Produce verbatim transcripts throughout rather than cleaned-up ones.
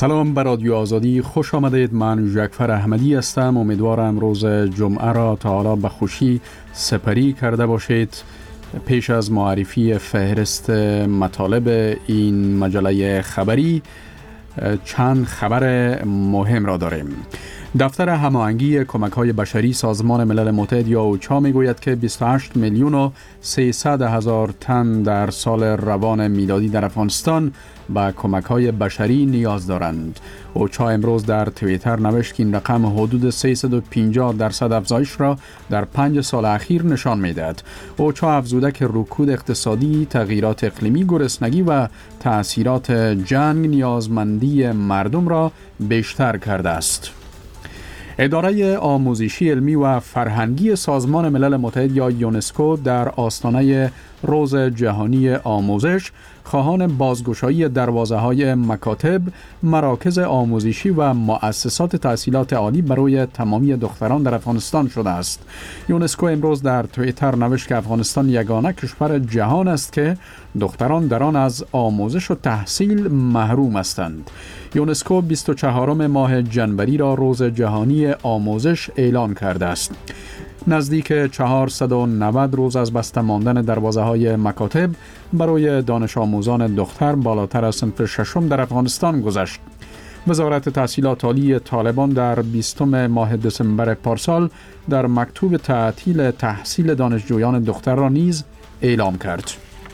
سلام بر رادیو آزادی، خوش آمدید. من جعفر احمدی هستم. امیدوارم روز جمعه را تا حالا به خوشی سپری کرده باشید. پیش از معرفی فهرست مطالب این مجله خبری چند خبر مهم را داریم. دفتر هماهنگی کمک‌های بشری سازمان ملل متحد یا اوچا میگوید که بیست و هشت میلیون و سیصد هزار تن در سال روان میلادی در افغانستان به کمک‌های بشری نیاز دارند. اوچا امروز در توییتر نوشت که این رقم حدود سیصد و پنجاه درصد افزایش را در پنج سال اخیر نشان می‌دهد. اوچا افزوده که رکود اقتصادی، تغییرات اقلیمی، گرسنگی و تأثیرات جنگ نیازمندی مردم را بیشتر کرده است. اداره آموزشی علمی و فرهنگی سازمان ملل متحد یا یونسکو در آستانه روز جهانی آموزش خواهان بازگشایی دروازه‌های مکاتب، مراکز آموزشی و مؤسسات تحصیلات عالی برای تمامی دختران در افغانستان شده است. یونسکو امروز در توییتر نوشت که افغانستان یگانه کشور جهان است که دختران در آن از آموزش و تحصیل محروم هستند. یونسکو بیست و چهارم ماه جنوری را روز جهانی آموزش اعلان کرده است. نزدیک چهارصد و نود روز از بسته ماندن دروازه‌های مکاتب برای دانش آموزان دختر بالاتر از صنف ششم در افغانستان گذشت. وزارت تحصیلات عالی طالبان در بیستم ماه دسامبر پارسال در مکتوب تعطیل تحصیل دانشجویان دختر را نیز اعلام کرد.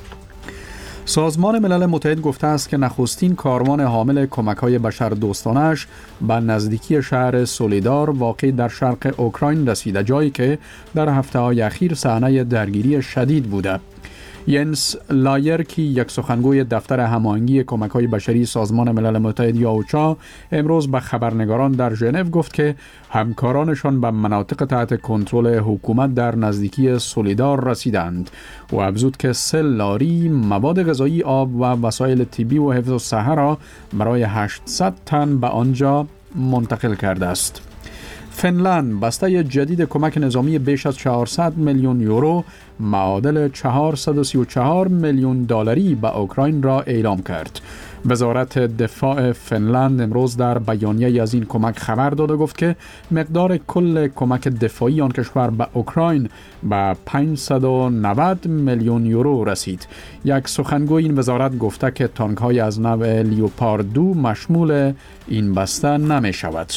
سازمان ملل متحد گفته است که نخستین کاروان حامل کمک‌های بشردوستانه‌اش به نزدیکی شهر سولیدار واقع در شرق اوکراین رسیده، جایی که در هفته‌های اخیر صحنه درگیری شدید بوده. ینس لایرکی، یک سخنگوی دفتر هماهنگی کمک‌های بشری سازمان ملل متحد یا اوچا، امروز به خبرنگاران در ژنو گفت که همکارانشان به مناطق تحت کنترل حکومت در نزدیکی سولیدار رسیدند و افزود که سه لاری مواد غذایی، آب و وسایل طبی و حفظ الصحه را برای هشتصد تن به آنجا منتقل کرده است. فنلند بسته جدید کمک نظامی بیش از چهارصد میلیون یورو معادل چهارصد و سی و چهار میلیون دلاری به اوکراین را اعلام کرد. وزارت دفاع فنلند امروز در بیانیه از این کمک خبر داد و گفت که مقدار کل کمک دفاعی آن کشور به اوکراین به پانصد و نود میلیون یورو رسید. یک سخنگوی این وزارت گفته که تانک‌های از نوع لیوپارد دو مشمول این بسته نمی شود.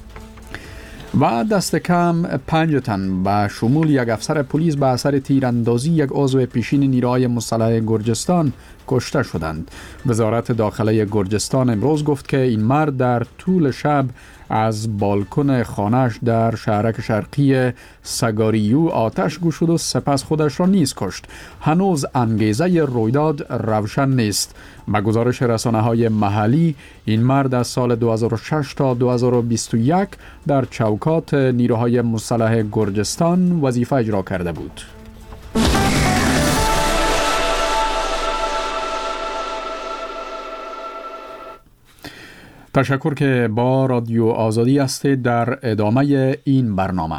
و دست کم پنج تن به شمول یک افسر پلیس به اثر تیراندازی یک عضو پیشین نیروهای مسلح گرجستان کشته شدند. وزارت داخله گرجستان امروز گفت که این مرد در طول شب از بالکن خانه‌اش در شهرک شرقی سگاریو آتش گشود و سپس خودش را نیز کشت. هنوز انگیزه رویداد روشن نیست. به گزارش رسانه‌های محلی، این مرد از سال دو هزار و شش تا دو هزار و بیست و یک در چوکات نیروهای مسلح گرجستان وظیفه اجرا کرده بود. تشکر که با رادیو آزادی هستید. در ادامه این برنامه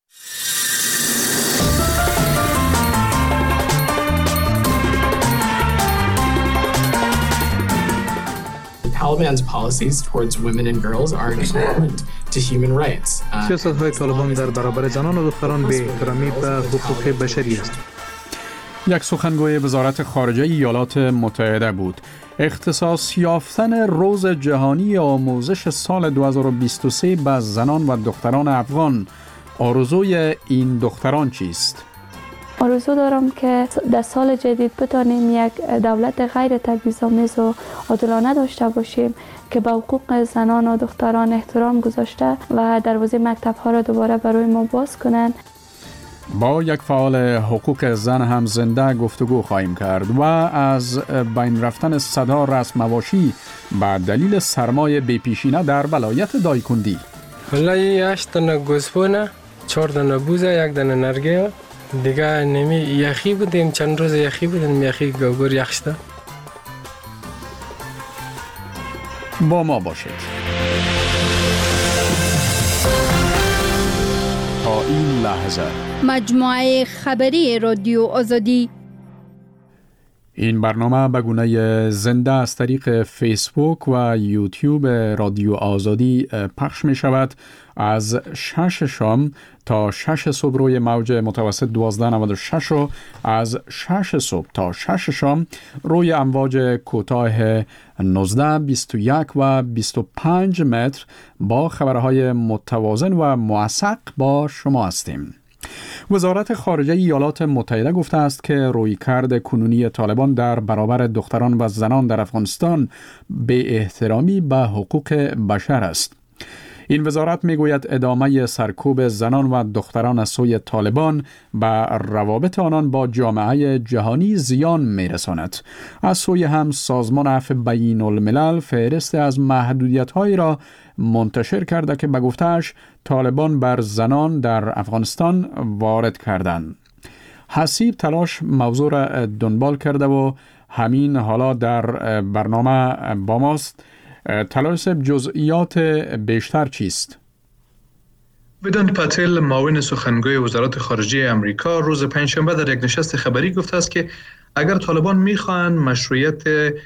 Taliban's policies towards women and girls are equivalent to human rights. سیاست‌های طالبان در برابر زنان و دختران به احترامی به حقوق بشری است. یک سخنگوی وزارت خارجه ایالات متحده بود. اختصاص یافتن روز جهانی آموزش سال دو هزار و بیست و سه به زنان و دختران افغان، آرزوی این دختران چیست؟ آرزو دارم که در سال جدید بتانیم یک دولت غیر تبعیض‌آمیز و عادلانه داشته باشیم که به حقوق زنان و دختران احترام گذاشته و دروازه مکتب‌ها را دوباره برای ما باز کنند. با یک فعال حقوق زن هم زنده گفتگو خواهیم کرد و از بین رفتن صدا رسم‌واشی به دلیل سرمای بی‌پیشینه در ولایت دایکندی. والله هشت دانه گوسفونه، چهار دانه بوزه، یک دانه نرگه دیگه. نمی یخی بودیم، چند روز یخی بودیم، یخی گوگور یخ شده. با ما باشید. تا این لحظه مجموعه خبری رادیو آزادی. این برنامه به گونه زنده از طریق فیسبوک و یوتیوب رادیو آزادی پخش می شود. از شش شام تا شش صبح روی موج متوسط دوازده نود و شش و از شش صبح تا شش شام روی امواج کوتاه نوزده، بیست و یک و بیست و پنج متر با خبرهای متوازن و موثق با شما هستیم. وزارت خارجه ایالات متحده گفته است که رویکرد کنونی طالبان در برابر دختران و زنان در افغانستان به احترامی به حقوق بشر است. این وزارت میگوید ادامه سرکوب زنان و دختران از سوی طالبان به روابط آنان با جامعه جهانی زیان میرساند. از سوی هم سازمان عفو بین الملل فهرست از محدودیت‌هایی را منتشر کرده که به گفته‌اش طالبان بر زنان در افغانستان وارد کردند. حسیب تلاش موضوع را دنبال کرده و همین حالا در برنامه با ماست. تلاش جزئیات بیشتر چیست؟ ویدانت پاتل معاون سخنگوی وزارت خارجه امریکا روز پنجشنبه در یک نشست خبری گفته است که اگر طالبان میخواهند مشروعیت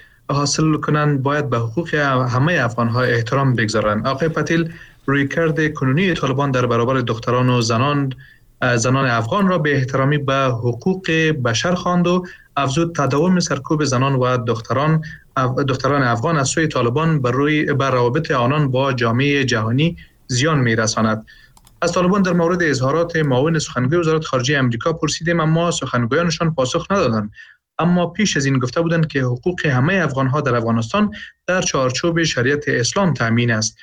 حاصل کنند باید به حقوق همه افغان‌ها احترام بگذارند. آقای پاتل رویکرد کنونی طالبان در برابر دختران و زنان زنان افغان را به احترامی به حقوق بشر خواند و افزود تداوم سرکوب زنان و دختران دختران افغان از سوی طالبان بر روی بر روابط آنان با جامعه جهانی زیان می‌رساند. از طالبان در مورد اظهارات معاون سخنگوی وزارت خارجه امریکا پرسیدیم، اما سخنگویانشان پاسخ ندادند. اما پیش از این گفته بودند که حقوق همه افغان‌ها در افغانستان در چارچوب شریعت اسلام تامین است.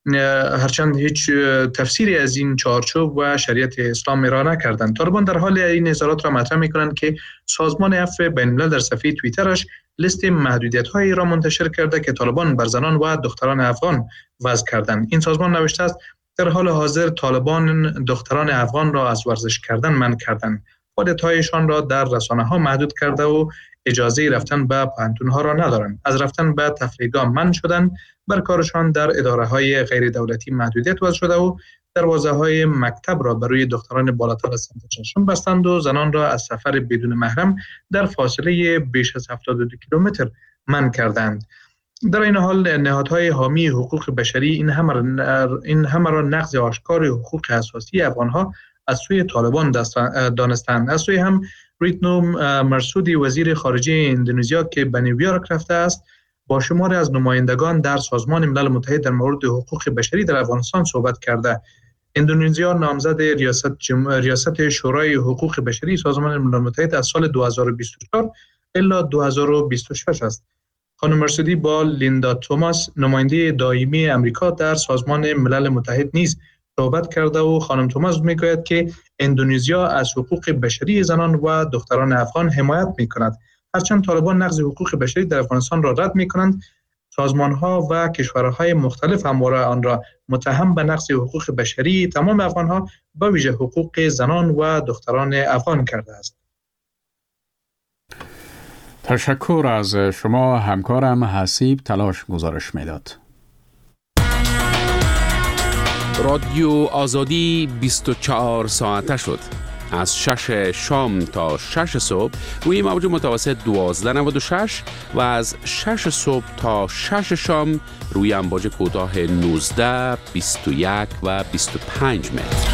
هرچند هیچ تفسیری از این چارچوب و شریعت اسلام را نکردند. طالبان در حال این اظهارات را مطرح می‌کنند که سازمان عفو بین الملل در صفحه توییترش لیست محدودیت‌هایی را منتشر کرده که طالبان بر زنان و دختران افغان وضع کردند. این سازمان نوشته است در حال حاضر طالبان دختران افغان را از ورزش کردن منع کردند. فعالیت‌هایشان را در رسانه‌ها محدود کرده و اجازه رفتن به پانتون‌ها را ندارند. از رفتن به تفریحگاه منع شدند. بر کارشان در اداره‌های غیر دولتی محدودیت وضع شده و دروازه‌های مکتب را برای دختران بالاتر از سن ششم بستند و زنان را از سفر بدون محرم در فاصله بیش از هفتاد و دو کیلومتر منع کردند. در این حال نهادهای حامی حقوق بشری این همه این همه را نقض آشکار حقوق اساسی افغان‌ها از سوی طالبان دانستند. از سوی هم ریتنو مرسودی وزیر خارجه اندونزیا که به نیویورک رفته است با شماری از نمایندگان در سازمان ملل متحد در مورد حقوق بشری در افغانستان صحبت کرده. اندونزیا نامزد ریاست جم... ریاست شورای حقوق بشری سازمان ملل متحد از سال دو هزار و بیست و چهار الی دو هزار و بیست و شش است. خانم مرسودی با لیندا توماس نماینده دائمی امریکا در سازمان ملل متحد نیز صحبت کرده و خانم توماس میگوید که اندونزیا از حقوق بشری زنان و دختران افغان حمایت میکند. هرچند طالبان نقض حقوق بشری در افغانستان را رد میکنند، سازمان‌ها و کشورهای مختلف همواره آن را متهم به نقض حقوق بشری تمام افغان‌ها به ویژه حقوق زنان و دختران افغان کرده است. تشکر از شما همکارم حسیب تلاش گزارش میداد. رادیو آزادی بیست و چهار ساعته شد. از شش شام تا شش صبح روی موج متوسط دوازده نود و شش و از شش صبح تا شش شام روی امواج کوتاه نوزده، بیست و یک و بیست و پنج متر.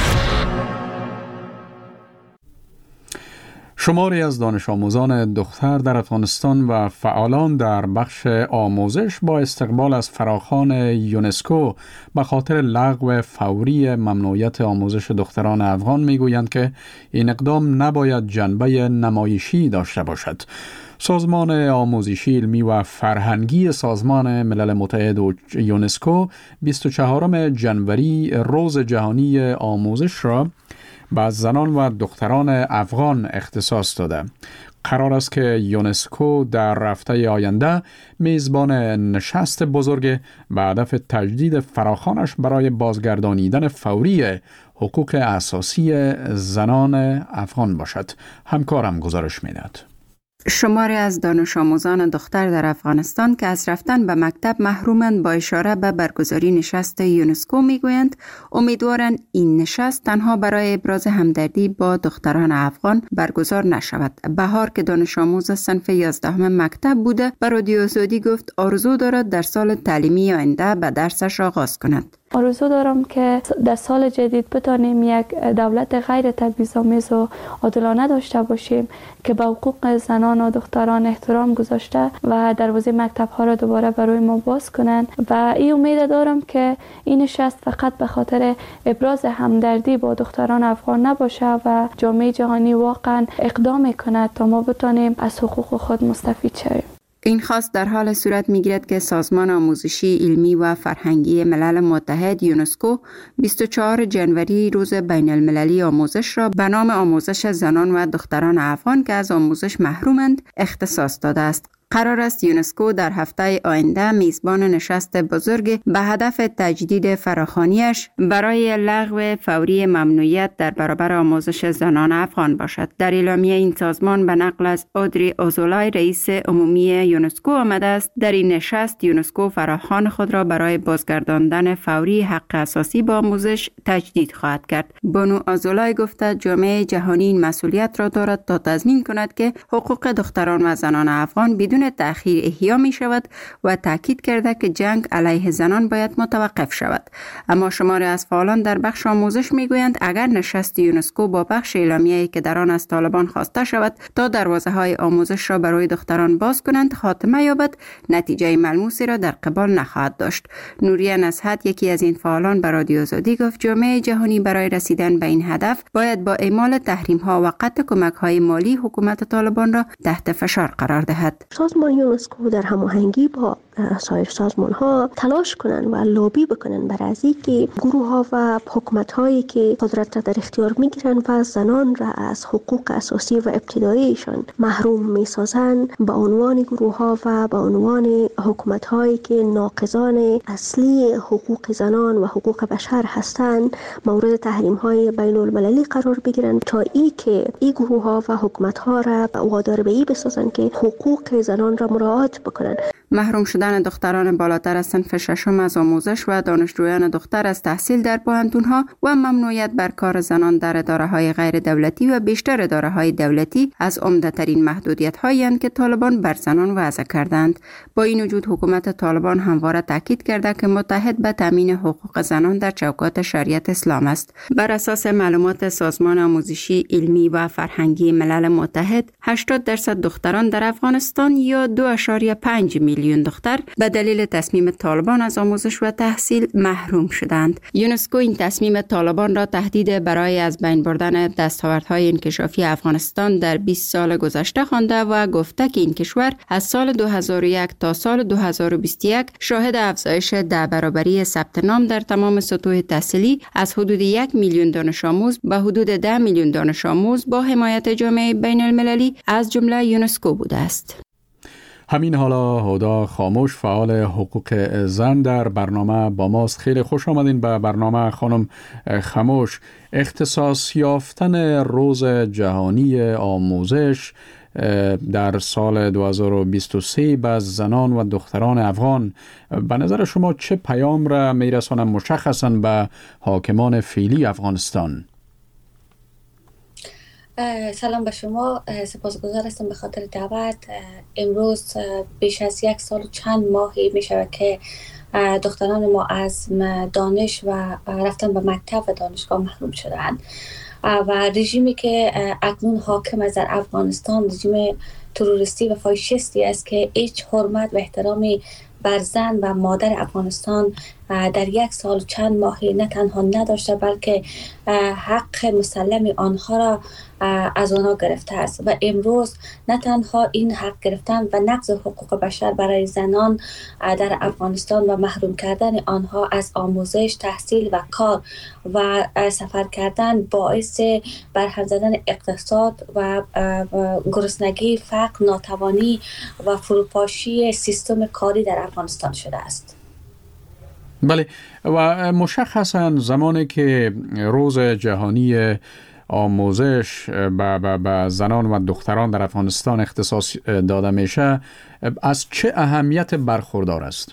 شماری از دانش آموزان دختر در افغانستان و فعالان در بخش آموزش با استقبال از فراخوان یونسکو به خاطر لغو فوری ممنوعیت آموزش دختران افغان میگویند که این اقدام نباید جنبه نمایشی داشته باشد. سازمان آموزشی علمی و فرهنگی سازمان ملل متحد و یونسکو بیست و چهارم ژانویه روز جهانی آموزش را به زنان و دختران افغان اختصاص داده. قرار است که یونسکو در هفته آینده میزبان نشست بزرگ به هدف تجدید فراخوانش برای بازگردانیدن فوری حقوق اساسی زنان افغان باشد. همکارم گزارش میدهد. شماری از دانش آموزان دختر در افغانستان که از رفتن به مکتب محرومند با اشاره به برگزاری نشست یونسکو میگویند امیدوارند این نشست تنها برای ابراز همدردی با دختران افغان برگزار نشود. بهار که دانش آموز صنف یازدهم مکتب بوده به رادیو آزادی گفت آرزو دارد در سال تعلیمی آینده به درسش آغاز کند. آرزو دارم که در سال جدید بتانیم یک دولت غیر تبعیض‌آمیز و عادلانه داشته باشیم که به حقوق زنان و دختران احترام گذاشته و دروازه مکتب ها را دوباره برای ما باز کنند و این امید دارم که این نشست فقط به خاطر ابراز همدردی با دختران افغان نباشه و جامعه جهانی واقعا اقدام کند تا ما بتانیم از حقوق خود مستفید شویم. این خواست در حال صورت می‌گیرد که سازمان آموزشی علمی و فرهنگی ملل متحد یونسکو بیست و چهارم ژانویه روز بین المللی آموزش را به نام آموزش زنان و دختران افغان که از آموزش محرومند اختصاص داده است. قرار است یونسکو در هفته آینده میزبان نشست بزرگ به هدف تجدید فراخوانیش برای لغو فوری ممنوعیت در برابر آموزش زنان افغان باشد. در اعلامیه این سازمان به نقل از اودری آزولای رئیس عمومی یونسکو آمده است در این نشست یونسکو فراخوان خود را برای بازگرداندن فوری حق اساسی با آموزش تجدید خواهد کرد. بانو آزولای گفته جامعه جهانی این مسئولیت را دارد تا تضمین کند که حقوق دختران و زنان افغان بدون تأخیر احیا می شود و تاکید کرده که جنگ علیه زنان باید متوقف شود. اما شماری از فعالان در بخش آموزش می گویند اگر نشست یونسکو با بخش اعلامیه‌ای که در آن از طالبان خواسته شود تا دروازه های آموزش را برای دختران باز کنند خاتمه یابد نتیجه ملموسی را در قبال نخواهد داشت. نوریه نصحت یکی از این فعالان به رادیو آزادی گفت جامعه جهانی برای رسیدن به این هدف باید با اعمال تحریم ها و قطع کمک های مالی حکومت طالبان را تحت فشار قرار دهد. سازمان یونسکو در هماهنگی با سایر سازمان ها تلاش کنند و لابی بکنند برای از اینکه گروه ها و حکومت هایی که قدرت را در اختیار می گیرند و زنان را از حقوق اساسی و ابتداییشان محروم می سازند به عنوان گروه ها و به عنوان حکومت هایی که ناقضان اصلی حقوق زنان و حقوق بشر هستند مورد تحریم های بین المللی قرار بگیرند تا ای که این گروه ها و حکومت ها را وادار به این بسازند که حقوق زنان را مراعات بکنند. محروم شدن دختران بالاتر از صنف ششم از آموزش و دانشجویان دختر از تحصیل در پوهنتون‌ها و ممنوعیت بر کار زنان در اداره‌های غیر دولتی و بیشتر اداره‌های دولتی از عمده‌ترین محدودیت‌هایی اند که طالبان بر زنان وضع کردند. با این وجود حکومت طالبان همواره تاکید کرده که متحد به تامین حقوق زنان در چوکات شریعت اسلام است. بر اساس معلومات سازمان آموزشی علمی و فرهنگی ملل متحد هشتاد درصد دختران در افغانستان یا دو ممیز پنج میلیون دختر به دلیل تصمیم طالبان از آموزش و تحصیل محروم شدند. یونسکو این تصمیم طالبان را تهدید برای از بین بردن دستاوردهای انکشافی افغانستان در بیست سال گذشته خوانده و گفته که این کشور از سال دو هزار و یک تا سال دو هزار و بیست و یک شاهد افزایش ده برابری ثبت نام در تمام سطوح تحصیلی از حدود یک میلیون دانش آموز به حدود ده میلیون دانش آموز با حمایت جامعه بین المللی از جمله یونسکو بوده است. همین حالا هدا خاموش فعال حقوق زن در برنامه با ماست. خیلی خوش آمدین به برنامه خانم خاموش. اختصاص یافتن روز جهانی آموزش در سال دو هزار و بیست و سه به زنان و دختران افغان به نظر شما چه پیام را میرساند مشخصاً به حاکمان فعلی افغانستان؟ سلام به شما، سپاسگزار هستم به خاطر دعوت. امروز بیش از یک سال و چند ماهی می شود که دختران ما از دانش و رفتن به مکتب و دانشگاه محروم شدند و رژیمی که اکنون حاکم است در افغانستان رژیم تروریستی و فاشیستی است که هیچ حرمت و احترامی بر زن و مادر افغانستان در یک سال چند ماهی نه تنها نداشته بلکه حق مسلم آنها را از آنها گرفته است و امروز نه تنها این حق گرفتن و نقض حقوق بشر برای زنان در افغانستان و محروم کردن آنها از آموزش، تحصیل و کار و سفر کردن باعث برهم زدن اقتصاد و گرسنگی، فقر، ناتوانی و فروپاشی سیستم کاری در افغانستان شده است. بله، و مشخصا زمانی که روز جهانی آموزش به, به زنان و دختران در افغانستان اختصاص داده میشه از چه اهمیت برخوردار است؟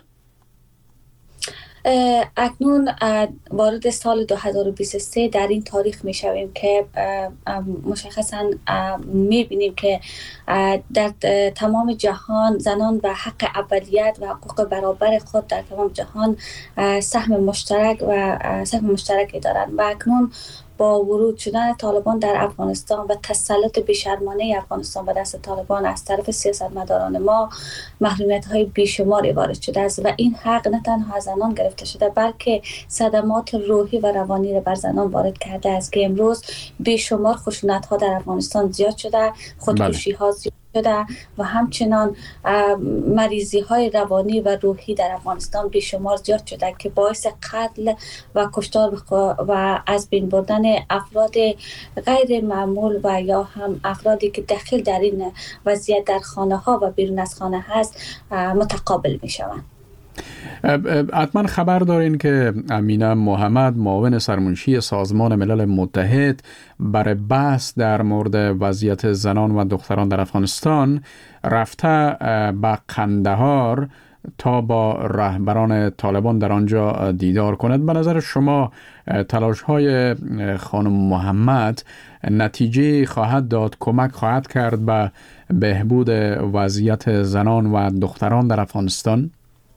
اکنون وارد سال دو هزار و بیست و سه در این تاریخ می شویم که مشخصا می بینیم که در تمام جهان زنان به حق اولیت و حقوق برابر خود در تمام جهان سهم مشترک و سهم مشترکی دارند و اکنون با ورود شدن طالبان در افغانستان و تسلط بیشرمانه افغانستان به دست طالبان از طرف سیاستمداران ما محرومیت های بیشماری وارد شده است و این حق نه تنها از زنان گرفته شده بلکه صدمات روحی و روانی را بر زنان وارد کرده است که امروز بیشمار خشونت ها در افغانستان زیاد شده، خودکشی ها زیاد شده و همچنان مریضی های روانی و روحی در افغانستان بیشمار زیاد شده که باعث قتل و کشتار و از بین بردن افراد غیر معمول و یا هم افرادی که داخل در این وضعیت در خانه ها و بیرون از خانه هست متقابل می شوند. حتما خبر دارین که امینه محمد معاون سرمنشی سازمان ملل متحد برای بحث در مورد وضعیت زنان و دختران در افغانستان رفته به قندهار تا با رهبران طالبان در آنجا دیدار کند. به نظر شما تلاش های خانم محمد نتیجه خواهد داد، کمک خواهد کرد به بهبود وضعیت زنان و دختران در افغانستان؟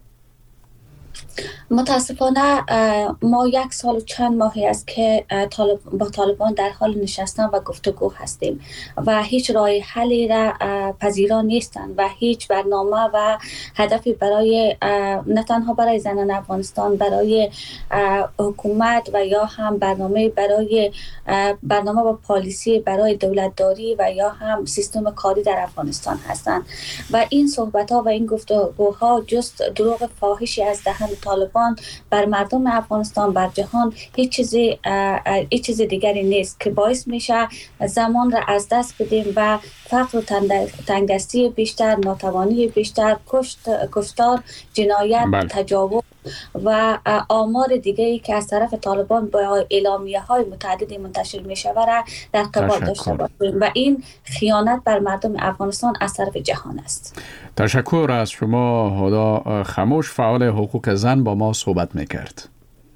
متاسفانه ما یک سال و چند ماهی است که طالب با طالبان در حال نشستن و گفتگو هستیم و هیچ راه حلی را پذیرا نیستند و هیچ برنامه و هدفی برای نه تنها برای زنان افغانستان، برای حکومت و یا هم برنامه برای برنامه و پالیسی برای دولتداری و یا هم سیستم کاری در افغانستان هستند و این صحبت ها و این گفتگوها جست دروغ فاحشی از دهن طالبان بر مردم افغانستان، بر جهان هیچ چیزی هیچ چیز دیگری نیست که باعث میشه زمان را از دست بدیم و فقر و تنگدستی بیشتر، ناتوانی بیشتر، کشت، کشتار، جنایت، بله. تجاوز و آمار دیگری که از طرف طالبان با اعلامیه های متعددی منتشر می شود را در قبال داشته باشیم و این خیانت بر مردم افغانستان از طرف جهان است. تشکر از شما. هدا خموش، فعال حقوق زن، با ما صحبت میکرد.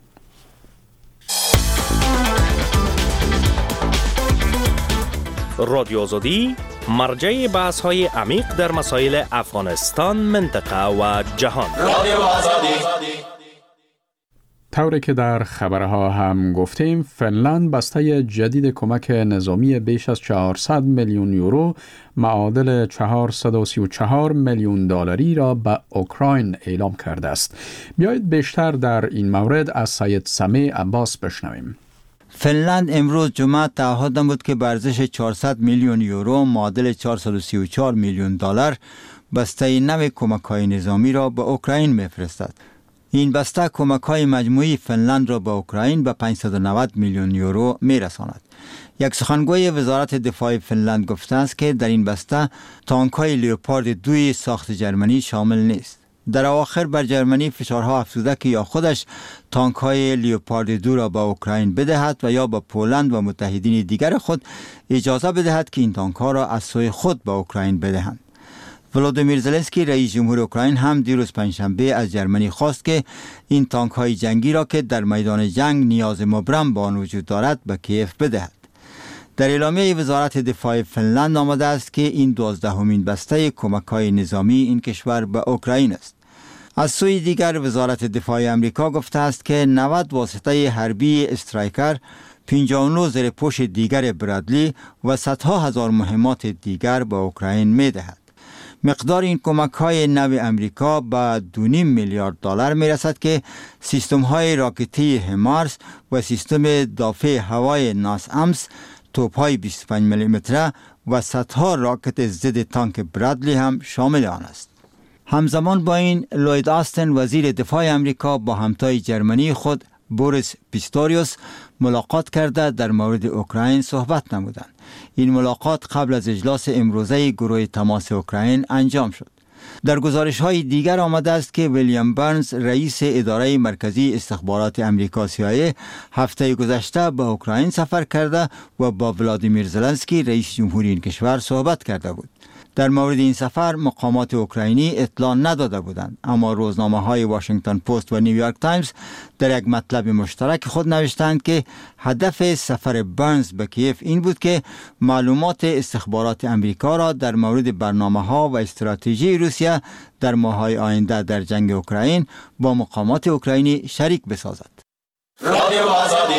رادیو آزادی مرجع بحث های عمیق در مسائل افغانستان، منطقه و جهان. رادیو آزادی. طوری که در خبرها هم گفتیم، فنلند بسته جدید کمک نظامی بیش از چهارصد میلیون یورو معادل چهارصد و سی و چهار میلیون دلاری را به اوکراین اعلام کرده است. بیایید بیشتر در این مورد از سید سمیع عباس بشنویم. فنلند امروز جمعه تعهد نمود که به ارزش چهارصد میلیون یورو معادل چهارصد و سی و چهار میلیون دلار بسته نو کمک‌های نظامی را به اوکراین می‌فرستد. این بسته کمک‌های مجموعی فنلند را به اوکراین به پانصد و نود میلیون یورو می‌رساند. یک سخنگوی وزارت دفاع فنلند گفته است که در این بسته تانک‌های لیوپارد دو ساخت جرمنی شامل نیست. در آخر بر جرمنی فشارها افزوده که یا خودش تانک‌های لیوپارد دو را به اوکراین بدهد و یا به پولند و متحدین دیگر خود اجازه بدهد که این تانک‌ها را از سوی خود به اوکراین بدهند. ولودیمیر زلنسکی رئیس جمهور اوکراین هم دیروز پنجشنبه از جرمنی خواست که این تانک‌های جنگی را که در میدان جنگ نیاز مبرم به آن وجود دارد به کیف بدهد. در اعلامیه وزارت دفاع فنلند آمده است که این دوازدهمین بسته کمک‌های نظامی این کشور به اوکراین است. از سوی دیگر وزارت دفاع امریکا گفته است که نود واسطه حربی استرایکر، پنجاه و نه زیرپوش دیگر برادلی و صدها هزار مهمات دیگر به اوکراین می‌دهد. مقدار این کمک‌های نو امریکا به دو و نیم میلیارد دلار می‌رسد که سیستم‌های راکتی همارس و سیستم دافع هوای ناسامس، توپ‌های بیست و پنج میلیمتر و صدها راکت ضد تانک برادلی هم شامل آن است. همزمان با این، لوید آستن وزیر دفاع امریکا با همتای جرمنی خود بوریس پیستوریوس ملاقات کرده در مورد اوکراین صحبت نمودند. این ملاقات قبل از اجلاس امروزه گروه تماس اوکراین انجام شد. در گزارش های دیگر آمده است که ویلیام برنز رئیس اداره مرکزی استخبارات امریکا سی آی ای هفته گذشته به اوکراین سفر کرده و با ولادیمیر زلنسکی رئیس جمهوری این کشور صحبت کرده بود. در مورد این سفر مقامات اوکراینی اطلاع نداده بودند، اما روزنامه های واشنگتن پست و نیویورک تایمز در یک مطلب مشترک خود نوشتند که هدف سفر برنز به کیف این بود که معلومات استخبارات امریکا را در مورد برنامه ها و استراتژی روسیه در ماه‌های آینده در جنگ اوکراین با مقامات اوکراینی شریک بسازد. رادیو آزادی.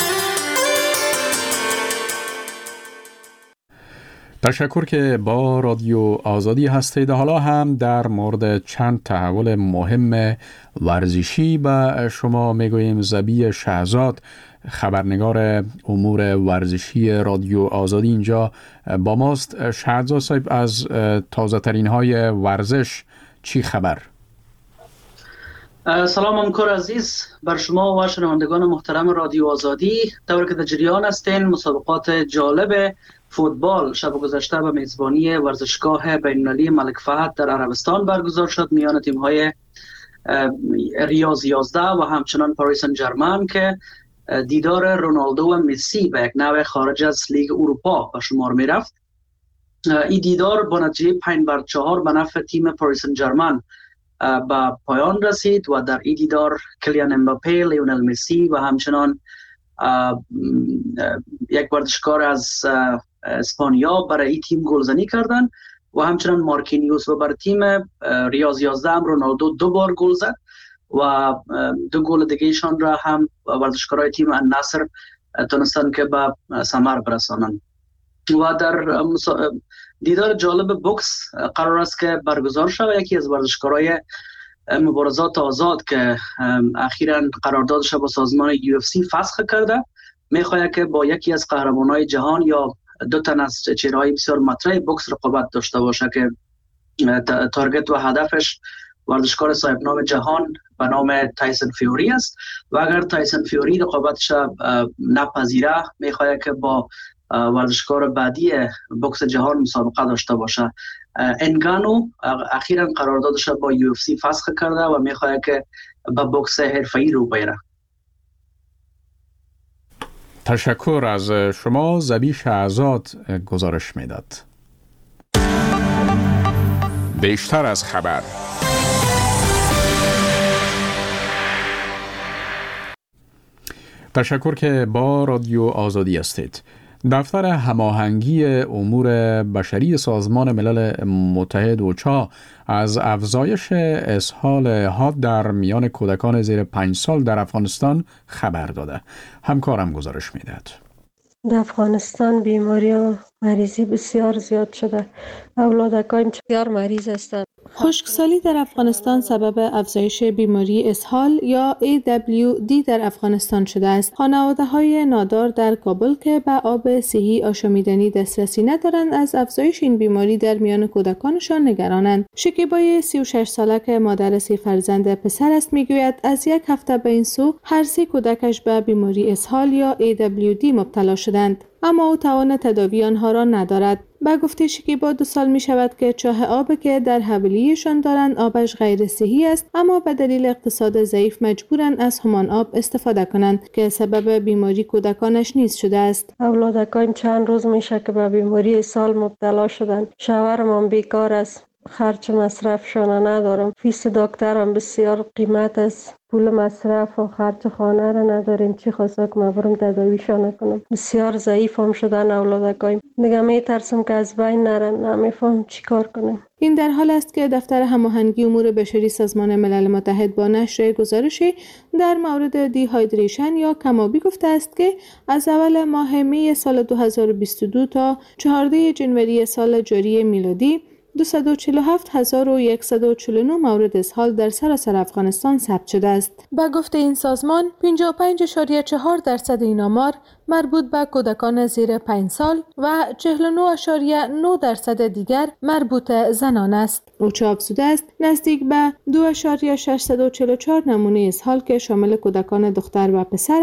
تشکر که با رادیو آزادی هستید. حالا هم در مورد چند تحول مهم ورزشی به شما میگوییم. زبی شهزاد، خبرنگار امور ورزشی رادیو آزادی اینجا با ماست. شهزاد صاحب، از تازه ترین های ورزش چی خبر؟ سلام همکار عزیز، بر شما و شنوندگان محترم رادیو آزادی. طور که در جریان هستین، مسابقات جالب فوتبال شب گذشته به میزبانی ورزشگاه بین‌المللی ملک فهد در عربستان برگزار شد میان تیم‌های ریاض یازده و همچنان پاریس سن ژرمن که دیدار رونالدو و مسی به یک نوع خارج از لیگ اروپا به شمار می‌رفت. این دیدار با نتیجه پنج بر چهار به نفع تیم پاریس سن ژرمن به پایان رسید و در این دیدار کلیان امباپه، لیونل مسی و همچنان یک ورزشکار از اسپانیا برای این تیم گلزنی کردند و همچنان مارکینیوس و برای تیم ریاض یازده هم رونالدو دو بار گل زد و دو گل دیگه‌شان را هم ورزشکارای تیم النصر تونستن که به ثمر برسانند. و در دیدار جالب بوکس قرار است که برگزار شود. یکی از ورزشکارای مبارزات آزاد که اخیراً قراردادش با سازمان یو اف سی فسخ کرده، میخواهد که با یکی از قهرمانای جهان یا دو تن از چهره‌های بسیار مطرح بوکس رقابت داشته باشه که تارگت و هدفش ورزشکار صاحب نام جهان به نام تایسون فیوری است و اگر تایسون فیوری رقابتش نپذیره میخواهد که با ورزشکار بعدی بوکس جهان مسابقه داشته باشه. انگانو اخیراً قراردادش با یو اف سی فسخ کرده و میخواهد که به بوکس حرفه‌ای رو بره. تشکر از شما. زبی شهزاد گزارش میداد. بیشتر از خبر. تشکر که با رادیو آزادی هستید. دفتر هماهنگی امور بشری سازمان ملل متحد اوچا از افزایش اسهال حاد در میان کودکان زیر پنج سال در افغانستان خبر داده. همکارم گزارش میدهد. در افغانستان بیماری و مریضی بسیار زیاد شده. اولادکان بسیار مریض هستند. خشکسالی در افغانستان سبب افزایش بیماری اسهال یا ای دبلیو دی در افغانستان شده است. خانواده‌های نادار در کابل که به آب صحی آشامیدنی دسترسی ندارند از افزایش این بیماری در میان کودکانشان نگرانند. شکیبای سی و شش ساله که مادر سه فرزند پسر است میگوید از یک هفته به این سو هر سه کودکش به بیماری اسهال یا ای دبلیو دی مبتلا شدند، اما او توان تداوی آنها را ندارد. با گفته شکیبا دو سال می شود که چاه آب که در حویلیشان دارند آبش غیر صحی است، اما به دلیل اقتصاد ضعیف مجبورند از همان آب استفاده کنند که سبب بیماری کودکانش نیز شده است. اولادکان چند روز میشه که به بیماری اسهال مبتلا شدند. شوهرم بیکار است، خرج مصرفشان ندارم. فیس دکترم بسیار قیمت است، پول مصرف و خرج خانه را نداریم. چی خواسته که من برم تداویشان کنم. بسیار ضعیف هم شدن اولادکایم. دیگه میترسم که از بین نرن، نمیفهم چی کار کنیم. این در حال است که دفتر هماهنگی امور بشری سازمان ملل متحد با نشر گزارشی در مورد دیهایدریشن یا کم‌آبی گفته است که از اول ماه می سال دو هزار و بیست و دو تا چهاردهم جنوری سال جاری میلادی دویست و چهل و هفت هزار و صد و چهل و نه مورد اسهال در سراسر افغانستان ثبت شده است. با گفته این سازمان پنجاه و پنج اشاریه چهار درصد این آمار مربوط به کودکان زیر پنج سال و چهل و نه اشاریه نه درصد دیگر مربوط زنان است. اوچا افزوده است نزدیک به دو اشاریه ششصد و چهل و چهار نمونه اسهال که شامل کودکان دختر و پسر است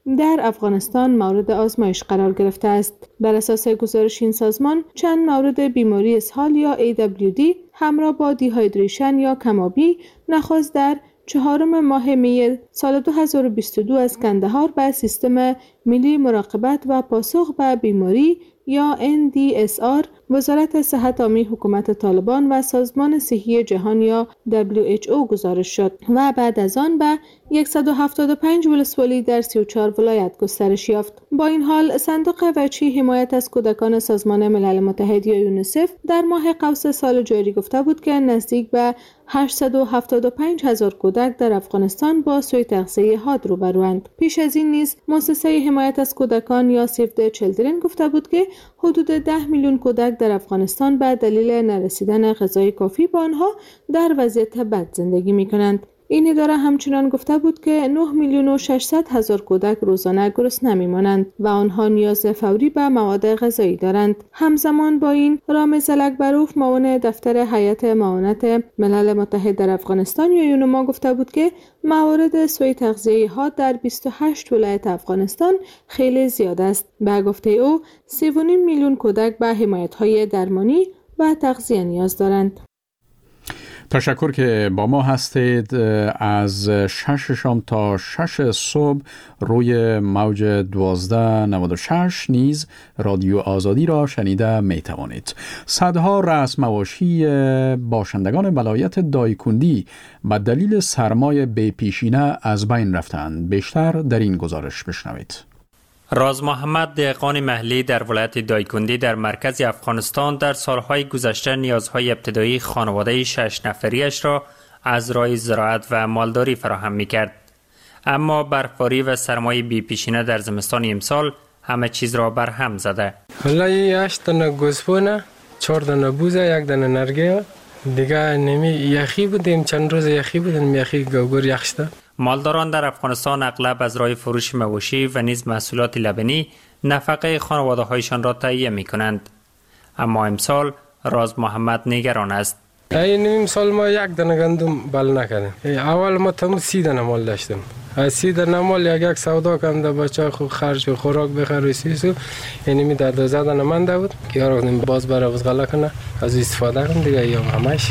در افغانستان مورد آزمایش قرار گرفته است. بر اساس گزارش این سازمان چند مورد بیماری اسهال یا ای دبلیو دی همراه با دیهایدریشن یا کم‌آبی نخست در چهارم ماه می سال دو هزار و بیست و دو از کندهار به سیستم ملی مراقبت و پاسخ به بیماری یا ان دی اس آر، وزارت صحت عامه حکومت طالبان و سازمان صحی جهان یا دبلیو اچ او گزارش شد و بعد از آن به صد و هفتاد و پنج ولسوالی در سی و چهار ولایت گسترش یافت. با این حال صندوق وجهی حمایت از کودکان سازمان ملل متحد یا یونیسف در ماه قوس سال جاری گفته بود که نزدیک به هشتصد و هفتاد و پنج هزار کودک در افغانستان با سوء تغذیه حاد روبروند. پیش از این نیز مؤسسه حمایت از کودکان یا سیو د چیلدرن گفته بود که حدود ده میلیون کودک در افغانستان به دلیل نرسیدن غذای کافی با آنها در وضعیت بد زندگی می‌کنند. این اداره همچنان گفته بود که نه میلیون و ششصد هزار کودک روزانه گرسنه می‌مانند و آنها نیاز فوری به مواد غذایی دارند. همزمان با این، رامز الاکبروف معاون دفتر هیئت معاونت ملل متحد در افغانستان یا یونما گفته بود که موارد سوء تغذیه حاد در بیست و هشت ولایت افغانستان خیلی زیاد است. به گفته او، سه و نیم میلیون کودک به حمایت‌های درمانی و تغذیه نیاز دارند. تشکر که با ما هستید. از شش شام تا شش صبح روی موج دوازده نود و شش نیز رادیو آزادی را شنیده می توانید. صدها رأس مواشی باشندگان ولایت دایکندی به دلیل سرمای بی پیشینه از بین رفتند. بیشتر در این گزارش بشنوید. راز محمد، دهقان محلی در ولایت دایکندی در مرکز افغانستان، در سالهای گذشته نیازهای ابتدایی خانواده شش نفریش را از راه زراعت و مالداری فراهم می‌کرد. اما برفباری و سرمای بی پیشینه در زمستان امسال همه چیز را بر هم زده. حالا هشت دانه گوسفند، چهار دانه بوزه، یک دانه نرگه، دیگه نمی یخی بودیم، چند روز یخی بودیم، یخی گوگور یخ شده. مالداران در افغانستان اغلب از راه فروش مواشی و نیز محصولات لبنی نفقه خانواده هایشان را تهیه می کنند. اما امسال راز محمد نگران است. این امسال ما یک دانه گندم بل نکردیم. اول ما تمام سی دانه مال داشتیم. از سی دانه مال یک یک سودا کردم در بچه خو خرج و خوراک بخره سیسو. یعنی می در دوازده دانه مانده بود که یارو باز برای وزغلا کنه از استفاده کنم دیگه یا همش.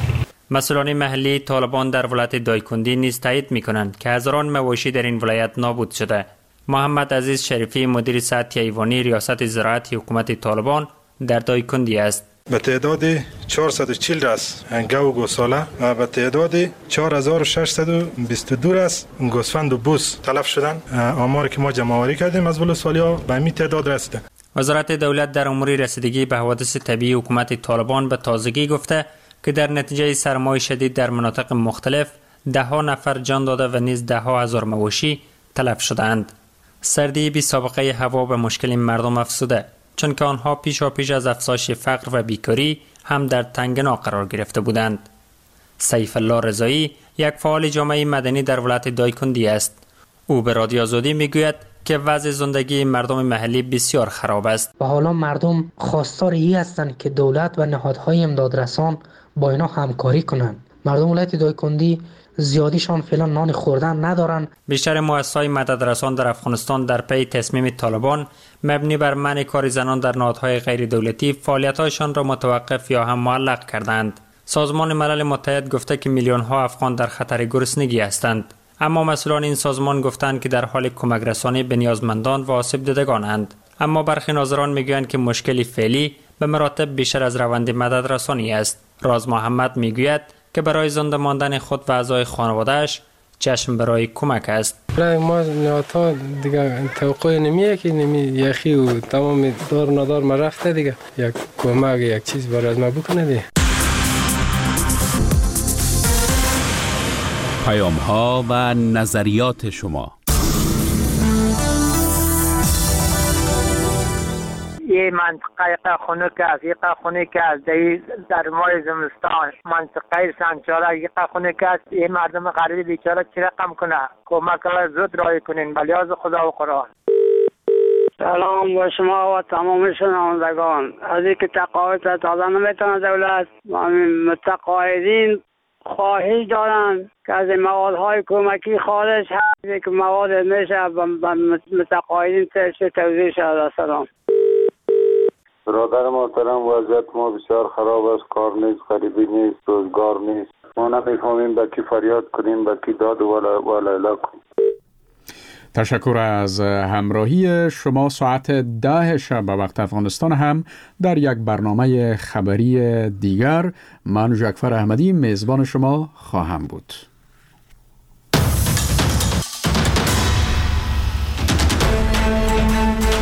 مسئولان محلی طالبان در ولایت دایکندی نیز تایید می‌کنند که هزاران مواشی در این ولایت نابود شده. محمد عزیز شریفی، مدیر سطح ایوانی ریاست زراعت حکومت طالبان در دایکندی است. به تعداد چهارصد و چهل راس گاو و گوساله و به تعداد چهار هزار و ششصد و بیست و دو راس گوسفند و بوس تلف شدند. آماری که ما جمع‌آوری کردیم از ولسوالی‌ها به این تعداد رسیده. وزارت دولت در امور رسیدگی به حوادث طبیعی حکومت طالبان به تازگی گفته که در نتیجه سرمای شدید در مناطق مختلف ده ها نفر جان داده و نیز ده ها هزار مواشی تلف شدند. سردی بی سابقه هوا به مشکل مردم افزوده، چون که آنها پیشا پیش از افزایش فقر و بیکاری هم در تنگنا قرار گرفته بودند. سیف الله رضایی یک فعال جامعه مدنی در ولایت دایکندی است. او به رادیو آزادی میگوید که وضع زندگی مردم محلی بسیار خراب است. و حالا مردم خواستار ای هستند که دولت و نهادهای امدادرسان با اینا همکاری کنند. مردم ولایت دایکندی زیادیشان فعلا نان خوردن ندارن. بیشتر مؤسسات مددرسان در افغانستان در پی تصمیم طالبان مبنی بر منع کار زنان در نهادهای غیر دولتی فعالیت‌هایشان را متوقف یا هم معلق کردند. سازمان ملل متحد گفته که میلیون ها افغان در خطر گرسنگی هستند. اما مسئولان این سازمان گفتند که در حال کمک رسانی به نیازمندان و آسیب دیدگانند. اما برخی ناظران میگویند که مشکلی فعلی به مراتب بیشتر از روند مدد رسانی است. راز محمد میگوید که برای زنده ماندن خود و اعضای خانواده‌اش چشم برای کمک است. برای ما نهادها دیگه توقع نمیه که نمی یخی و تمام دار ندار ما رفته دیگه یک کمک یک چیز برای از ما بکنه دیگه. پیام ها و نظریات شما. یه منطقه خونه که از یک خونه که از در ماه زمستان منطقه سنچاله یک خونه که از یه مردم غریب بیچاره چی رقم کنه کمک زود رای کنین بلیاز خدا و قرآن. سلام با شما و تمام شنوندگان. از اینکه تقاعد تازه نمیتونه دولت و متقاعدین خواهش دارن که از موادهای کمکی خارج هست که مواد میشه به متقاعدین توضیح شده. سلام. برادر محترم، وضعیت ما بسیار خراب است. کار نیست، غریبی نیست، روزگار نیست. ما نمیفهمیم به کی فریاد کنیم، به کی داد و لیلا کنیم. تشکر از همراهی شما. ساعت ده شب به وقت افغانستان هم در یک برنامه خبری دیگر من جعفر احمدی میزبان شما خواهم بود.